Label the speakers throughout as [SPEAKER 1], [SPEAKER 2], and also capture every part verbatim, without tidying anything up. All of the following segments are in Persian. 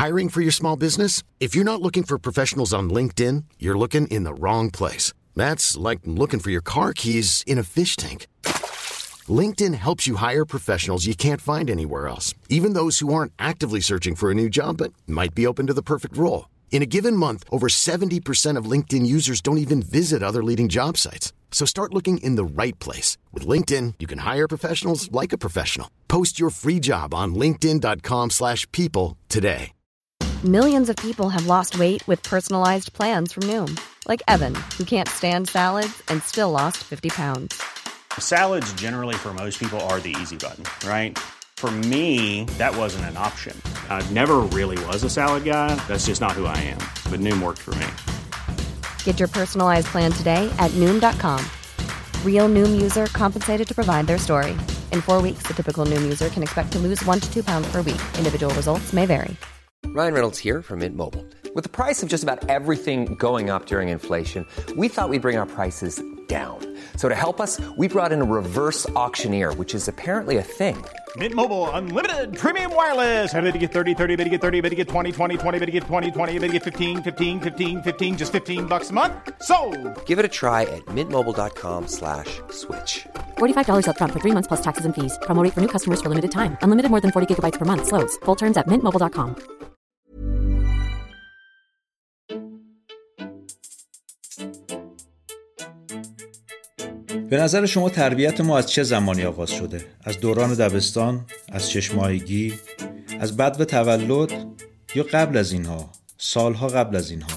[SPEAKER 1] Hiring for your small business? If you're not looking for professionals on LinkedIn, you're looking in the wrong place. That's like looking for your car keys in a fish tank. LinkedIn helps you hire professionals you can't find anywhere else, even those who aren't actively searching for a new job but might be open to the perfect role. In a given month, over seventy percent of LinkedIn users don't even visit other leading job sites. So start looking in the right place. With LinkedIn, you can hire professionals like a professional. Post your free job on linkedin dot com slash people today.
[SPEAKER 2] Millions of people have lost weight with personalized plans from Noom. Like Evan, who can't stand salads and still lost fifty pounds.
[SPEAKER 3] Salads generally for most people are the easy button, right? For me, that wasn't an option. I never really was a salad guy. That's just not who I am. But Noom worked for me.
[SPEAKER 2] Get your personalized plan today at noom dot com. Real Noom user compensated to provide their story. In four weeks, the typical Noom user can expect to lose one to two pounds per week. Individual results may vary.
[SPEAKER 4] Ryan Reynolds here from Mint Mobile. With the price of just about everything going up during inflation, we thought we'd bring our prices down. So to help us, we brought in a reverse auctioneer, which is apparently a thing.
[SPEAKER 5] Mint Mobile Unlimited Premium Wireless. How to get thirty, thirty, how to get thirty, how to get twenty, twenty, twenty, how to get twenty, twenty, how to get fifteen, fifteen, fifteen, fifteen, just fifteen bucks a month? Sold!
[SPEAKER 4] Give it a try at mintmobile.com slash switch.
[SPEAKER 6] forty-five dollars up front for three months plus taxes and fees. Promo rate for new customers for limited time. Unlimited more than forty gigabytes per month. Slows full terms at mint mobile dot com.
[SPEAKER 7] به نظر شما تربیت ما از چه زمانی آغاز شده؟ از دوران دبستان، از شش ماهگی، از بدو تولد یا قبل از اینها، سالها قبل از اینها؟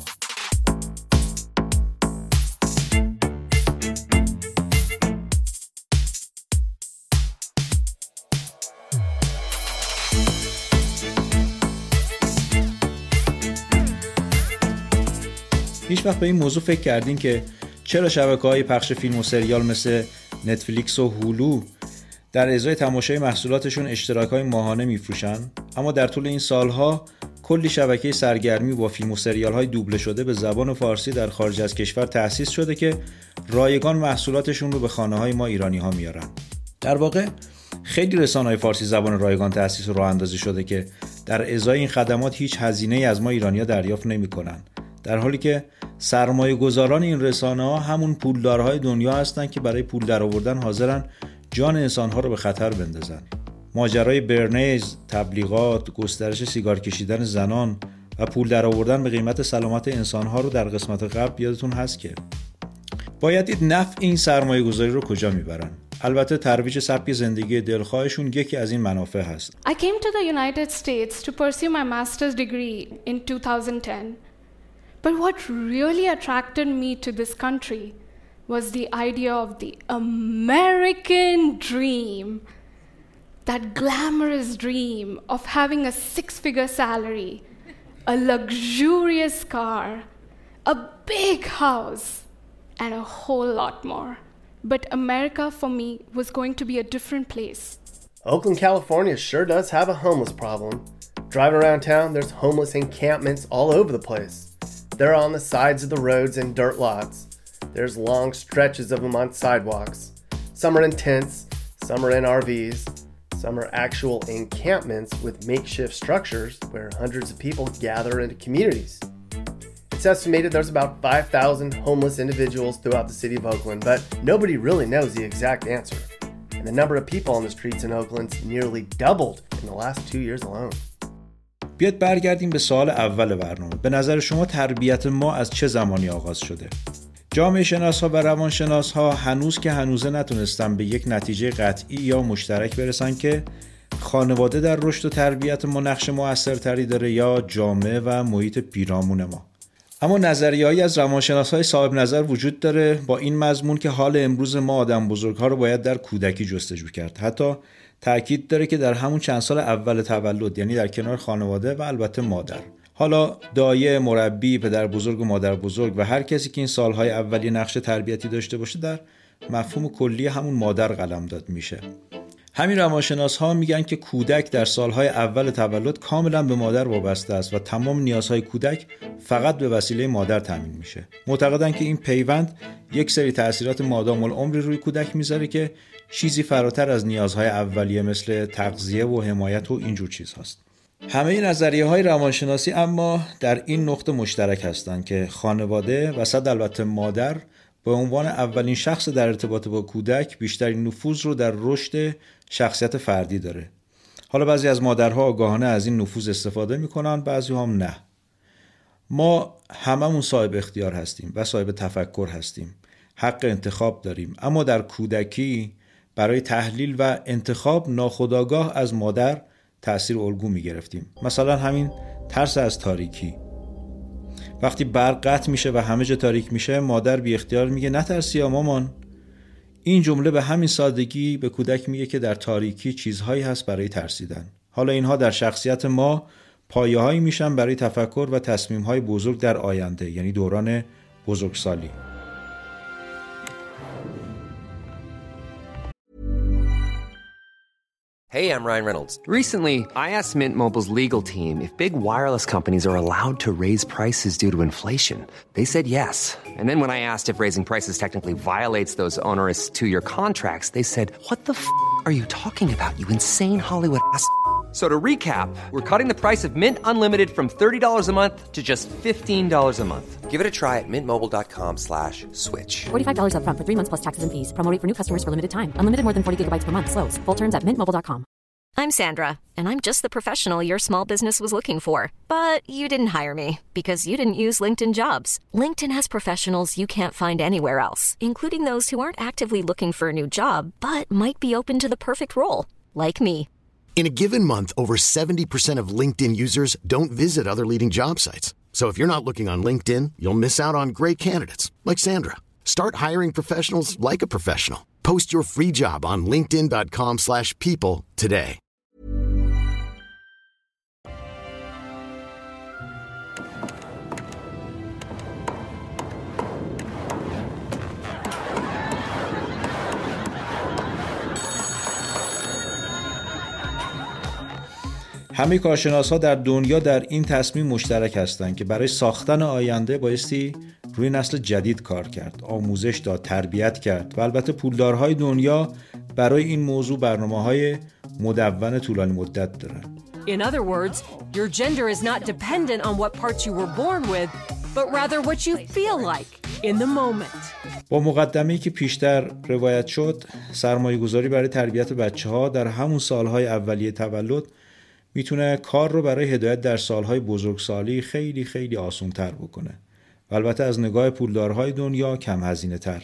[SPEAKER 7] هیچ وقت به این موضوع فکر کردین که چرا شبکه‌های پخش فیلم و سریال مثل نتفلیکس و هولو در ازای تماشای محصولاتشون اشتراک‌های ماهانه میفروشن، اما در طول این سالها کلی شبکه سرگرمی با فیلم و سریال‌های دوبله شده به زبان فارسی در خارج از کشور تأسیس شده که رایگان محصولاتشون رو به خانه‌های ما ایرانی‌ها میارن. در واقع خیلی رسانه‌های فارسی زبان رایگان تأسیس و راه اندازی شده که در ازای این خدمات هیچ هزینه‌ای از ما ایرانی‌ها دریافت نمی‌کنن، در حالی که سرمایه گذاران این رسانه ها همون پولدارهای دنیا هستن که برای پول در آوردن حاضرن جان انسانها رو به خطر بندازن. ماجرای برنیز، تبلیغات، گسترش سیگار کشیدن زنان و پول در آوردن به قیمت سلامت انسانها رو در قسمت قبل یادتون هست که باید دید نفع این سرمایه گذاری رو کجا میبرن. البته ترویج سبک زندگی دلخواهشون یکی از این منافع هست.
[SPEAKER 8] I came to the United States to pursue my master's degree in two thousand ten. But what really attracted me to this country was the idea of the American dream, that glamorous dream of having a six-figure salary, a luxurious car, a big house, and a whole lot more. But America for me was going to be a different place.
[SPEAKER 9] Oakland, California sure does have a homeless problem. Driving around town, there's homeless encampments all over the place. They're on the sides of the roads and dirt lots. There's long stretches of them on sidewalks. Some are in tents, some are in R Vs, some are actual encampments with makeshift structures where hundreds of people gather into communities. It's estimated there's about five thousand homeless individuals throughout the city of Oakland, but nobody really knows the exact answer. And the number of people on the streets in Oakland's nearly doubled in the last two years alone.
[SPEAKER 7] بیاد برگردیم به سوال اول برنامه. به نظر شما تربیت ما از چه زمانی آغاز شده؟ جامعه شناس‌ها و روانشناس‌ها هنوز که هنوزه نتونستن به یک نتیجه قطعی یا مشترک برسن که خانواده در رشد و تربیت ما نقش موثرتری داره یا جامعه و محیط پیرامون ما. اما نظریه‌ای از روانشناس‌های صاحب نظر وجود داره با این مضمون که حال امروز ما آدم بزرگ‌ها رو باید در کودکی جستجو کرد. حتی تأکید داره که در همون چند سال اول تولد، یعنی در کنار خانواده و البته مادر. حالا دایه، مربی، پدر بزرگ و مادر بزرگ و هر کسی که این سالهای اولیه نقش تربیتی داشته باشه در مفهوم کلی همون مادر قلمداد میشه. همین روانشناس‌ها میگن که کودک در سالهای اول تولد کاملا به مادر وابسته است و تمام نیازهای کودک فقط به وسیله مادر تامین میشه. معتقدن که این پیوند یک سری تأثیرات مادام العمری روی کودک میذاره که چیزی فراتر از نیازهای اولیه مثل تغذیه و حمایت و اینجور چیز هست. همه نظریه های روانشناسی اما در این نقطه مشترک هستند که خانواده و صد البته مادر به عنوان اولین شخص در ارتباط با کودک بیشترین نفوذ رو در رشد شخصیت فردی داره. حالا بعضی از مادرها آگاهانه از این نفوذ استفاده میکنن، بعضی هم نه. ما هممون صاحب اختیار هستیم و صاحب تفکر هستیم. حق انتخاب داریم، اما در کودکی برای تحلیل و انتخاب ناخودآگاه از مادر تأثیر الگو می گرفتیم. مثلا همین ترس از تاریکی. وقتی برق قطع میشه و همه جا تاریک میشه، مادر بی اختیار میگه نترسی یا مامان. این جمله به همین سادگی به کودک میگه که در تاریکی چیزهایی هست برای ترسیدن. حالا اینها در شخصیت ما پایه‌هایی میشن برای تفکر و تصمیم‌های بزرگ در آینده، یعنی دوران بزرگسالی.
[SPEAKER 4] Hey, I'm Ryan Reynolds. Recently, I asked Mint Mobile's legal team if big wireless companies are allowed to raise prices due to inflation. They said yes. And then when I asked if raising prices technically violates those onerous two-year contracts, they said, what the f*** are you talking about, you insane Hollywood ass f- So to recap, we're cutting the price of Mint Unlimited from thirty dollars a month to just fifteen dollars a month. Give it a try at mintmobile.com slash switch.
[SPEAKER 6] forty-five dollars up front for three months plus taxes and fees. Promo rate for new customers for limited time. Unlimited more than forty gigabytes per month. Slows full terms at mint mobile dot com.
[SPEAKER 10] I'm Sandra, and I'm just the professional your small business was looking for. But you didn't hire me because you didn't use LinkedIn Jobs. LinkedIn has professionals you can't find anywhere else, including those who aren't actively looking for a new job, but might be open to the perfect role, like me.
[SPEAKER 1] In a given month, over seventy percent of LinkedIn users don't visit other leading job sites. So if you're not looking on LinkedIn, you'll miss out on great candidates like Sandra. Start hiring professionals like a professional. Post your free job on linkedin.com slash people today.
[SPEAKER 7] همه کارشناس‌ها در دنیا در این تصمیم مشترک هستند که برای ساختن آینده بایستی روی نسل جدید کار کرد، آموزش داد، تربیت کرد و البته پولدارهای دنیا برای این موضوع برنامه‌های مدون طولانی مدت دارن.
[SPEAKER 11] In other words, your gender is not dependent on what parts you were born with, but rather what you feel like in the moment.
[SPEAKER 7] با مقدمه‌ای که پیشتر روایت شد، سرمایه‌گذاری برای تربیت بچه‌ها در همون سالهای اولیه تولد میتونه کار رو برای هدایت در سالهای بزرگسالی خیلی خیلی آسان‌تر بکنه. و البته از نگاه پولدارهای دنیا کم هزینه تر.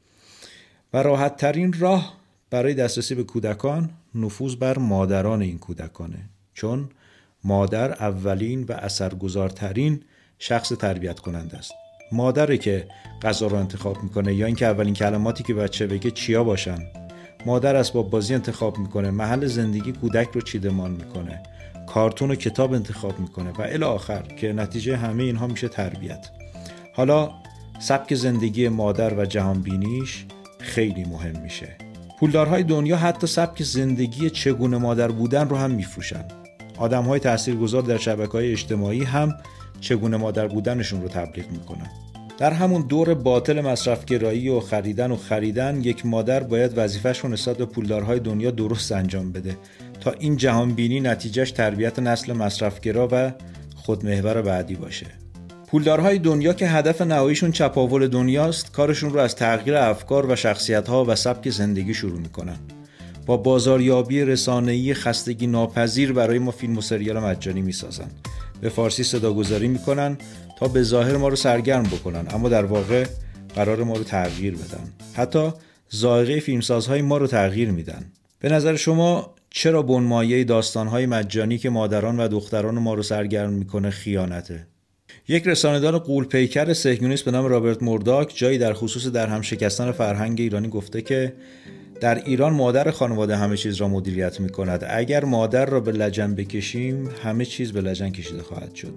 [SPEAKER 7] و راحت ترین راه برای دسترسی به کودکان نفوذ بر مادران این کودکانه، چون مادر اولین و اثرگذارترین شخص تربیت کننده است. مادره که غذا رو انتخاب میکنه یا اینکه اولین کلماتی که بچه بگه چیا باشن. مادر اسباب بازی انتخاب میکنه، محل زندگی کودک رو چیدمان میکنه، کارتون و کتاب انتخاب میکنه و الی آخر که نتیجه همه اینها میشه تربیت. حالا سبک زندگی مادر و جهانبینیش خیلی مهم میشه. پولدارهای دنیا حتی سبک زندگی چگونه مادر بودن رو هم میفروشن. آدمهای تاثیرگذار در شبکه‌های اجتماعی هم چگونه مادر بودنشون رو تبلیغ میکنن. در همون دور باطل مصرفگرایی و خریدن و خریدن، یک مادر باید وظیفه‌ش رو نسبت به پولدارهای دنیا درست انجام بده تا این جهانبینی نتیجهش تربیت نسل مصرفگرا و خودمحور بعدی باشه. پولدارهای دنیا که هدف نهاییشون چپاول دنیاست، کارشون رو از تغییر افکار و شخصیت‌ها و سبک زندگی شروع میکنن. با بازاریابی رسانه‌ای خستگی ناپذیر برای ما فیلم و سریال مجانی میسازن. به فارسی صداگذاری میکنن تا به ظاهر ما رو سرگرم بکنن، اما در واقع قرار ما رو تغییر بدن. حتی ذائقه فیلمسازهای ما رو تغییر میدن. به نظر شما چرا بنمایه داستان‌های مجانی که مادران و دختران ما رو سرگرم میکنه خیانته؟ یک رسانه‌دار غول‌پیکر صهیونیست به نام رابرت مورداک جایی در خصوص در هم شکستن فرهنگ ایرانی گفته که در ایران مادر خانواده همه چیز را مدیریت می‌کند. اگر مادر را به لجن بکشیم، همه چیز به لجن کشیده خواهد شد.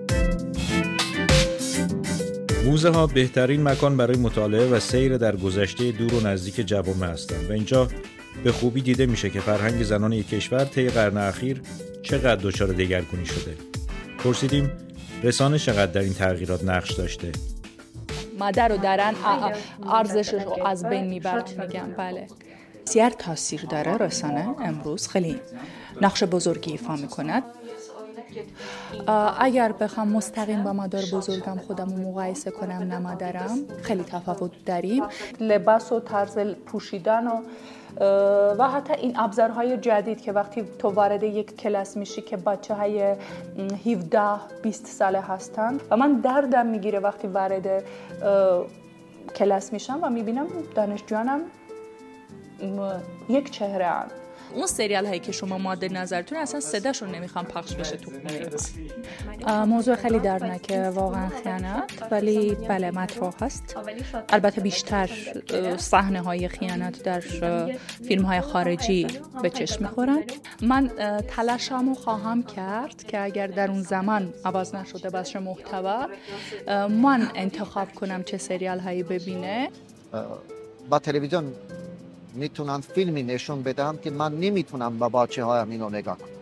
[SPEAKER 7] موزه ها بهترین مکان برای مطالعه و سیر در گذشته دور و نزدیک جوامع هستند و اینجا به خوبی دیده میشه که فرهنگ زنان یک کشور طی قرن اخیر چقدر دچار دگرگونی شده. پرسیدیم رسانه چقدر در این تغییرات نقش داشته؟
[SPEAKER 12] مادر رو دارن ارزشش رو از بین میبرن میگم. بله بسیار تاثیر داره. رسانه امروز خیلی نقش بزرگی ایفا میکند. اگر بخوام مستقیم با مادر بزرگم خودم رو مقایسه کنم نه مادرم، خیلی تفاوت داریم. لباس و طرز پوشیدن و و حتی این ابزارهای جدید که وقتی تو وارد یک کلاس میشی که بچه‌های هفده بیست ساله هستن و من دردم میگیره وقتی وارد کلاس میشم و میبینم دانشجویانم یک چهره هستن. اون سریال هایی که شما مد نظرتون اصلا صداشون نمیخوام پخش بشه تو خونه. موضوع خیلی دردناکه واقعا خیانت، ولی بله مطرح هست. البته بیشتر صحنه های خیانت در فیلم های خارجی به چشم میخورن. من تلاشمو خواهم کرد که اگر در اون زمان عوض نشده باشه محتوا، من انتخاب کنم چه سریال هایی ببینه.
[SPEAKER 13] با تلویزیون میتونن فیلمی نشون بدم که من نمیتونم با بچه هایم اینو نگاه کنم.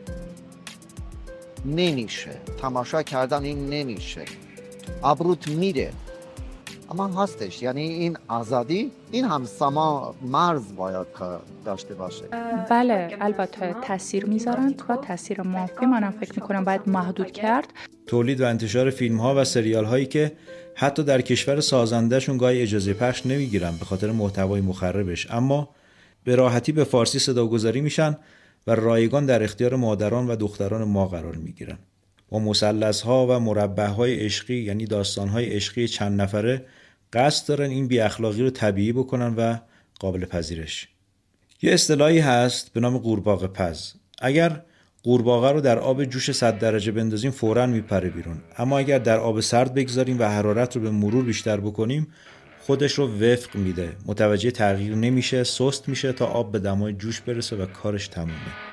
[SPEAKER 13] نمیشه تماشا کردن، این نمیشه، ابروت میره. اما هستش، یعنی این آزادی، این هم سما مرز باید داشته باشه.
[SPEAKER 12] بله البته تاثیر میذارن و تاثیر منفی منم فکر میکنم باید محدود کرد.
[SPEAKER 7] تولید و انتشار فیلم ها و سریال هایی که حتی در کشور سازندهشون گاهی اجازه پخش نمیگیرن به خاطر محتوای مخربش، اما به راحتی به فارسی صداگذاری میشن و رایگان در اختیار مادران و دختران ما قرار میگیرن. با مثلث ها و مربع های عشقی، یعنی داستان های عشقی چند نفره، قصد دارن این بی اخلاقی رو طبیعی بکنن و قابل پذیرش. یه اصطلاحی هست به نام قورباغه پز. اگر قورباغه رو در آب جوش صد درجه بندازیم فوراً میپره بیرون، اما اگر در آب سرد بگذاریم و حرارت رو به مرور بیشتر بکنیم خودش رو وفق میده، متوجه تغییر نمیشه، سست میشه تا آب به دمای جوش برسه و کارش تمومه.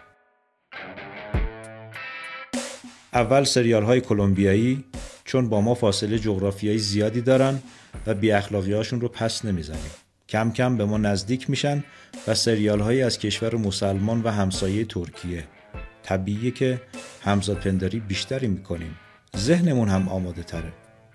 [SPEAKER 7] اول سریال های کلمبیایی چون با ما فاصله جغرافیایی زیادی دارن و بی اخلاقی هاشون رو پس نمیزنیم، کم کم به ما نزدیک میشن و سریال هایی از کشور مسلمان و همسایه ترکیه. طبیعیه که همزاد پنداری بیشتری میکنیم، ذهنمون هم آماده تره.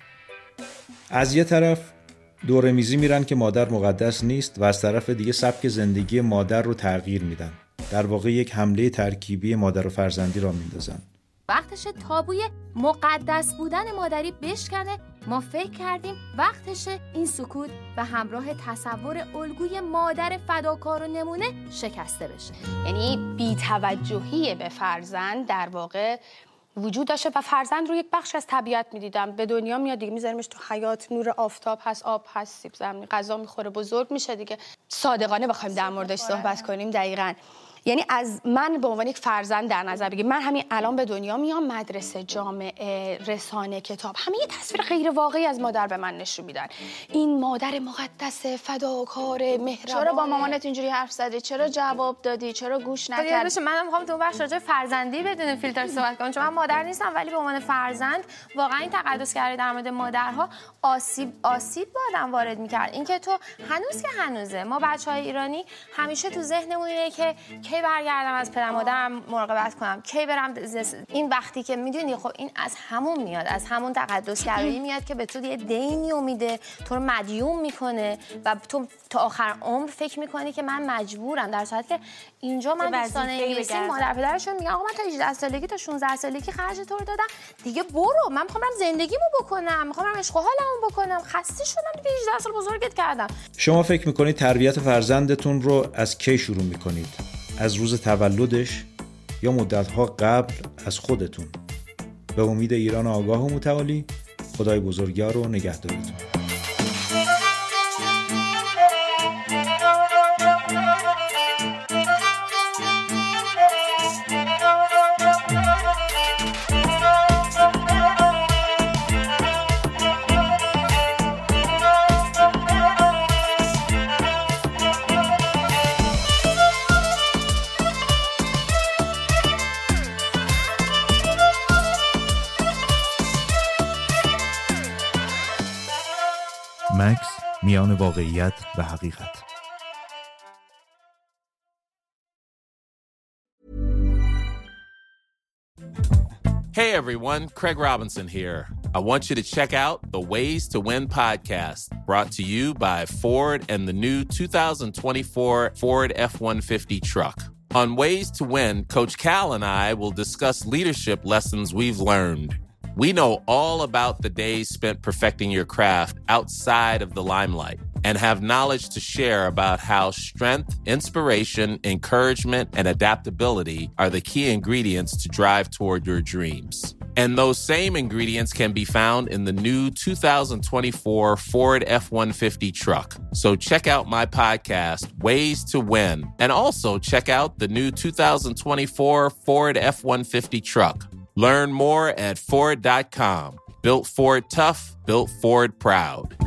[SPEAKER 7] از یه طرف دوره میزی میرن که مادر مقدس نیست و از طرف دیگه سبک زندگی مادر رو تغییر میدن. در واقع یک حمله ترکیبی مادر و فرزندی را میندازن.
[SPEAKER 14] وقتش تابوی مقدس بودن مادری بشکنه. ما فکر کردیم وقتش این سکوت به همراه تصور الگوی مادر فداکار و نمونه شکسته بشه.
[SPEAKER 15] یعنی بی‌توجهی به فرزند در واقع وجود داشته و فرزند رو یک بخش از طبیعت می‌دیدم. به دنیا میاد دیگه، میذاریمش تو حیات، نور آفتاب هست، آب هست، سیب زمینی، غذا میخوره، بزرگ میشه دیگه. صادقانه بخوایم در موردش صحبت کنیم دقیقاً، یعنی از من به عنوان یک فرزند در نظر بگیر، من همین الان به دنیا میام، مدرسه، جامعه، رسانه، کتاب، همه یه تصویر غیر واقعی از مادر به من نشون میدن. این مادر مقدس، فداکار، مهربان.
[SPEAKER 16] چرا با مامانت اینجوری حرف زدی؟ چرا جواب دادی؟ چرا گوش نکردی؟ منم میخوام تو بخش راجع فرزندی بدون فیلتر صحبت کنم، چون من مادر نیستم، ولی به عنوان فرزند واقعا این تقدسگری در مورد مادرها آسیب آسیب با آدم وارد میکرد. اینکه تو هنوز که هنوزه ما بچهای ایرانی همیشه تو ذهنمون اینه که کی برگردم از پدر مادرم مراقبت کنم، کی برم این وقتی که میدونی خب این از همون میاد، از همون تقدسگرایی میاد که به تو یه دینی میده، تو رو مدیون میکنه و تو تا آخر عمر فکر میکنی که من مجبورم، در صورتی که اینجا من دوستان انگلیسی مادر پدرشون میگن آقا من تا هجده سالگی تا شانزده سالگی خرج تو رو دادم، دیگه برو، من میخوام برم زندگیمو بکنم، میخوام برم عشق و حالمو بکنم، خسته شدم دیگه، هجده سال بزرگت کردم.
[SPEAKER 7] شما فکر میکنید تربیت فرزندتون رو از کی شروع میکنید؟ از روز تولدش یا مدت‌ها قبل از خودتون؟ به امید ایران آگاه و متعالی، خدای بزرگوار و نگهدارتون.
[SPEAKER 17] مکس میان واقعیت و حقیقت.
[SPEAKER 18] Hey everyone, Craig Robinson here. I want you to check out the Ways to Win podcast, brought to you by Ford and the new two thousand twenty-four Ford F one fifty truck. On Ways to Win, Coach Cal and I will discuss leadership lessons we've learned. We know all about the days spent perfecting your craft outside of the limelight and have knowledge to share about how strength, inspiration, encouragement, and adaptability are the key ingredients to drive toward your dreams. And those same ingredients can be found in the new two thousand twenty-four Ford F one fifty truck. So check out my podcast, Ways to Win, and also check out the new two thousand twenty-four Ford F one fifty truck. Learn more at Ford dot com. Built Ford tough, built Ford proud.